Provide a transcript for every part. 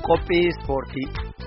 Qophii ispoortii.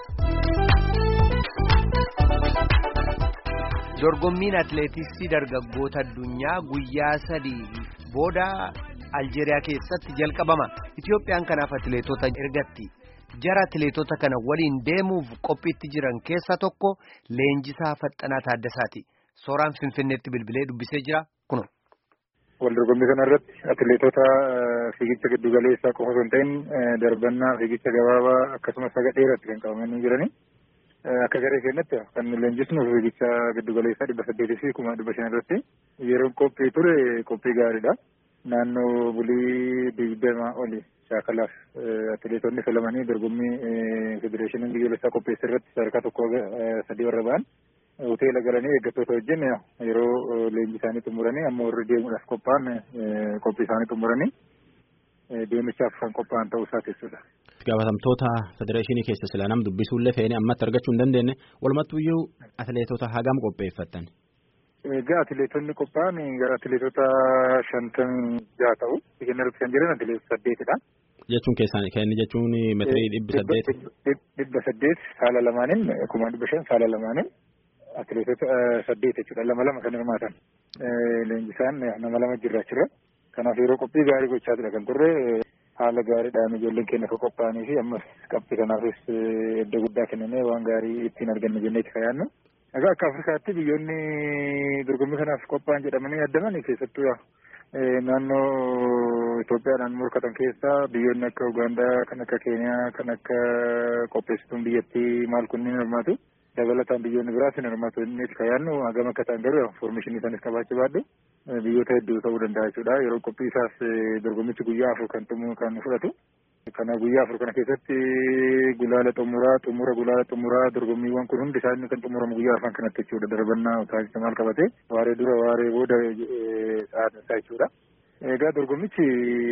Dorgommiin atileetiksii dargaggoota addunyaa guyyaa 3 booda Aljeeriyaa keessatti jalqabama. Itoophiyaan kanaaf atileetota ergatti. Jara atileetota kana waliin deemuuf qophiitti jiran keessaa tokko Leenjisaa Faxxanaa Taaddasaati. Sooraan Finfinneetti bilbilee dubbisee jira kuno. Waldorgommii kanarratti atileetota fiigicha giddu galeessaa qofa osoo hin ta'in darbannaa fiigicha gabaabaa akkasumas haga dheeraatti kan qabamanii jiranii. Akka garee keenyatti kan leenjisnu fiigicha giddu galeessaa 800 fi 1500 irratti yeroo qophii ture qophii gaariidha. Naannoo bulii 20 oli shaakalaaf atileetonni filamanii dorgommii federeeshiniin biyyoolessaa qopheesse irratti sadarkaa 1-3 warra ba'an hoteela galanii eeggattoota wajjin yeroo leenjii isaanii xumuranii amma warri deemuudhaaf qophaa'an qophii isaanii xumuranii deemichaaf kan qophaa'an ta'uu isaa jechuudha. Gaafatamtoota federeeshinii keessa sila nam dubbisuullee feene ammatti argachuu hin dandeenye walumattuyyuu atileetota hagam qopheeffatan. Egaa atileetonni qophaa'an gara atileetota 56 ta'u biyya irratti kan jiran atileetota 8dha. Jechuun keessan jechuun meetirii 800. 800 saala lamaaniin 1500 saala lamaaniin atileetota 8 jechuudha. Lama kan hirmaatan. Leenjisaan nama 2 jirra. Kanaaf yeroo qophii gaarii gochaa ture kan turre haala gaariidhaan ijoolleen keenya akka qophaa'anii fi ammas qabxii kanaafis edda guddaa kennamee waan gaarii ittiin arganne jennee itti fayyadnu. Egaa akka Afrikaatti biyyoonni dorgommii kanaaf qophaa'an jedhamanii yaadaman keessattuu naannoo Itoophiyaa naannoo morkatan keessaa biyyoonni akka Ugaandaa, kan akka Keeniyaa, kan akka qopheessituun biyyattii maal kunniin hirmaatu. Dabalataan biyyoonni biraas hin hirmaatu inni itti fayyadnu hagam akka ta'an garuu foormeeshinii isaaniis qabaachuu baadhu biyyoota hedduu ta'uu danda'a jechuudha. Yeroo qophii isaas dorgommichi guyyaa 4 kan fudhatu. Kana guyyaa 4 kana keessatti gulaala xumuraa dorgommiiwwan kun hundi isaanii kan xumuramu guyyaa 4 kanatti jechuudha. Darbannaa taasisa maal qabate waaree dura waaree booda sa'aatinsaa jechuudha. Egaa dorgommichi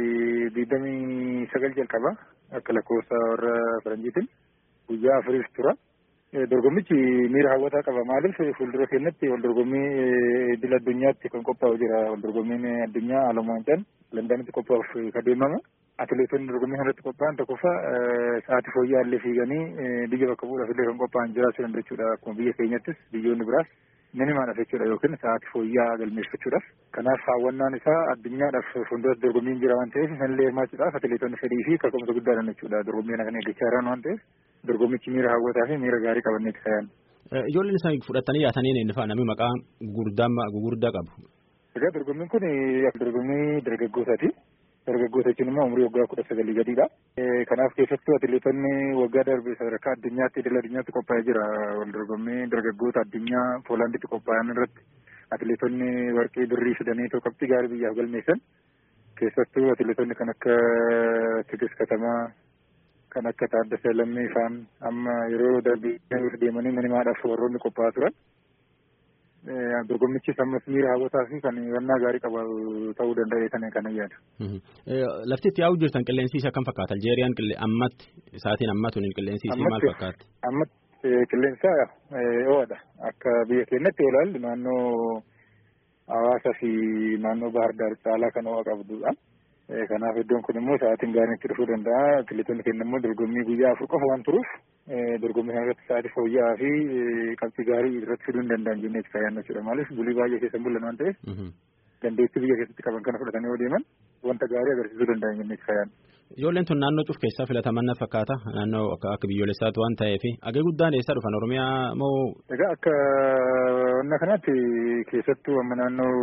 29 jalqaba akka lakkoofsa warra faranjiitiin guyyaa 4 tura. Dorgommichi miira hawwataa qaba. Maaliif fuuldura keenyatti wal dorgommii idil addunyaatti kan qophaa'u jira. Wal dorgommiin addunyaa Alamaancan Londanitti qophaa'uuf kan deemamu. Atileetonni dorgommii kanarratti qophaa'an tokkoffaa sa'aatii fooyya'aa illee fiiganii biyya bakka bu'uudhaaf illee kan qophaa'an jiraachuu danda'u jechuudha. Akkuma biyya keenyattis biyyoonni biraas minimaadhaaf jechuudha yookiin sa'aatii fooyya'aa galmeeffachuudhaaf. Kanaaf hawwannaan isaa addunyaadhaaf fuulduratti dorgommiin jira waan ta'eef sanillee hirmaachuudhaaf atileetonni fedhii fi kaka'umsa guddaadhaan jechuudha. Dorgommii kana kan eeggachaa jiran waan ta'eef dorgommichi miira hawwataa fi miira gaarii qabanneeti fayyaan. Ijoolleen isaan fudhatanii yaatanii inni fa'a namni maqaa gugurdaa qabu. Egaa dorgommiin kun dorgommii dargaggootaati. Dargaggoota jechuun immoo umurii waggaa 19 gadiidha. Kanaaf keessattuu atileetonni waggaa darbe sadarkaa addunyaatti idil addunyaatti qophaa'ee jira. Wal dorgommii dargaggoota addunyaa Poolaanditti qophaa'an irratti atileetonni warqee birrii fidanii qabxii gaarii biyyaaf galmeessan. Keessattuu atileetonni kan akka Tigist Katamaa, kan akka Taaddasee Lammii fa'aan amma yeroo darbii deemanii minimaadhaaf warroonni qophaa'aa turan. Dorgommichis ammas miira hawwataa fi kan hubannaa gaarii qabu ta'uu danda'a kan yaadu. Lafti itti yaa'u jirtan qilleensi isaa kam fakkaata? Aljeeriyaan ammatti isaatiin ammatuun qilleensi isii maal fakkaata? Ammatti qilleensa ho'aadha. Akka biyya keenyatti yoo ilaallu naannoo Hawaasaa fi naannoo Bahar Daar caalaa kan ho'a qabdudha. Kanaaf iddoon kun immoo sa'aatiin gaariin itti dhufuu danda'a. Atileetonni keenya immoo dorgommii guyyaa 4 qofa waan turuuf dorgommii kana irratti sa'aatii fooyya'aa fi qabxii gaarii irratti fiduu hin danda'an jennee itti fayyadna jechuudha. Maaliif bulii baay'ee keessa bulan waan ta'eef dandeettii biyya keessatti qaban kana fudhatanii yoo deeman wanta gaarii agarsiisuu danda'an jennee itti fayyadna. Ijoolleen tun naannoo cuf keessaa filataman fakkaata. Naannoo akka biyyoolessaatti waan ta'eef hagee guddaan eessaa dhufan Oromiyaa moo? Egaa akka wanna kanaatti keessattuu amma naannoo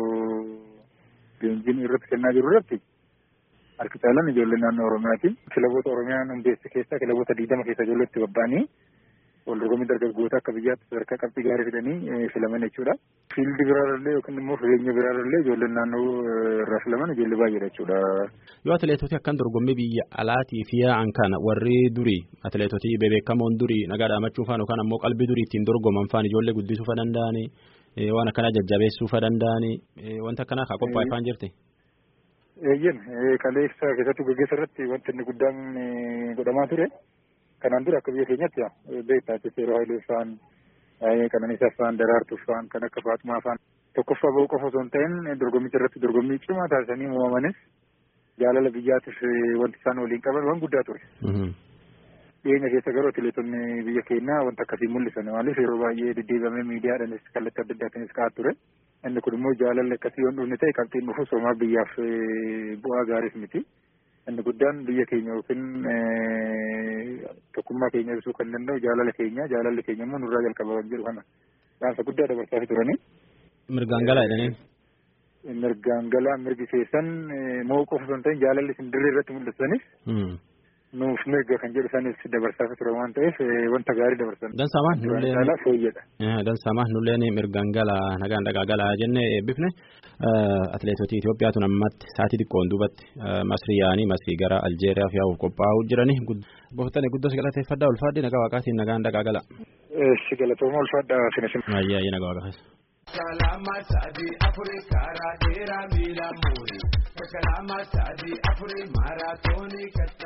leenjiin irratti kennaa jiru irratti harki caalaan ijoollee naannoo Oromiyaati. Kilaboota Oromiyaan hundeesse keessaa kilaboota 20 keessa ijoollee itti bobba'anii wal dorgommii dargaggoota akka biyyaatti sadarkaa qabxii gaarii fidanii filaman jechuudha. Fiildi biraarallee yookiin immoo fageenya biraarallee ijoolleen naannoo irraa filaman ijoollee baay'eedha jechuudha. Yoo atileetoti akkan dorgommii biyya alaatii fi yaa'an kana warri durii atileetoti bebeekamoon durii nagaa dhaamachuu faan yookaan ammoo qalbii durii ittiin dorgoman faan ijoollee guddisuu fa danda'anii waan akkanaa jajjabeessuu fa danda'anii wanta akkanaa kaa qophaa'e faan jirti. Eeyyen kaleessa keessattuu gaggeessa irratti wanti inni guddaan godhamaa ture. Kanaan dura akka biyya keenyatti beektaa Teessoo Haayilee fa'aan, Qananiisaa fa'aan, Daraartuu fa'aan, kan akka Faatumaa fa'aan tokkoffaa bahuu qofa osoo hin ta'in dorgommicha irratti dorgommii cimaa taasisanii uumamanis jaalala biyyaatiif wanti isaan waliin qaban waan guddaa ture. dhiyeenya keessa garuu atileetonni biyya keenyaa wanta akkasii mul'isan maaliif yeroo baay'ee deddeebamee miidiyaadhaanis kallattii adda addaatiinis ka'aa ture. Inni kun immoo jaalalli akkasii waan dhufne ta'e qabxiin dhufu soomaa biyyaaf bu'aa gaariif miti. Inni guddaan biyya keenya yookiin tokkummaa keenya ibsuu kan danda'u jaalalli keenya immoo nurraa jalqaba waan jedhu kana dhaamsa guddaa dabarsaa turani. Mirgaan galaa jedhanii. Mirgaan galaa mirgi keessan moo qofa osoo hin ta'in jaalalli isin dirree irratti mul'isanis nuuf mirga kan jedhu sanis dabarsaa ture waan ta'eef wanta gaarii dabarsan. Dansamaan nullee Dansamaan nullee mirgaan galaa nagaan dhagaa galaa jennee eebbifne atileetota Itoophiyaa tun ammatti sa'aatii xiqqoon duubatti Masrii yaa'anii Masrii gara Aljeeriyaaf yaa'uuf qophaa'uu jiranii boftanii guddaa galateeffadhaa ulfaadhi nagaa waaqaatiin nagaan dhagaa galaa. Galatooma ulfaadhaa finishin. Ayyaayee nagaa waaqaas. Kalama sadi Afrika ra dera mila muri. Kalama sadi Afrika maratoni.